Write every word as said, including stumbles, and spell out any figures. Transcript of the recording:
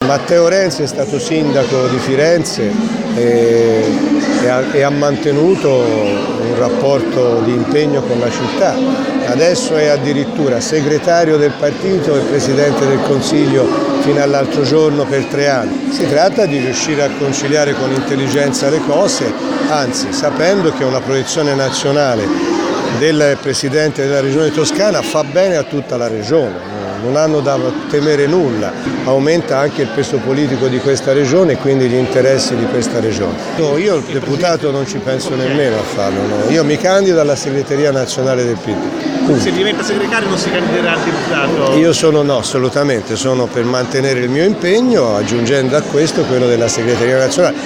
Matteo Renzi è stato sindaco di Firenze e, e, ha, e ha mantenuto un rapporto di impegno con la città. Adesso è addirittura segretario del partito e presidente del Consiglio fino all'altro giorno per tre anni. Si tratta di riuscire a conciliare con intelligenza le cose, anzi sapendo che una proiezione nazionale del Presidente della Regione Toscana fa bene a tutta la Regione. Non hanno da temere nulla, aumenta anche il peso politico di questa regione e quindi gli interessi di questa regione. No, io il deputato non ci penso nemmeno a farlo, no. Io mi candido alla segreteria nazionale del P D. Se diventa segretario non si candiderà al deputato? Io sono no, assolutamente, sono per mantenere il mio impegno, aggiungendo a questo quello della segreteria nazionale.